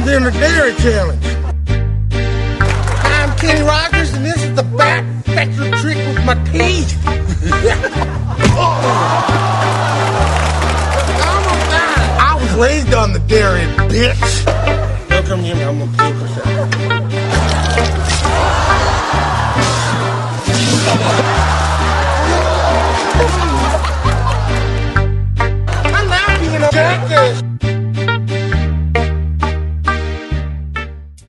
in the dairy challenge. I'm Kenny Rogers, and this is the back fetcher trick with my teeth. I was raised on the dairy, bitch. Now come here, I'm gonna puke or something.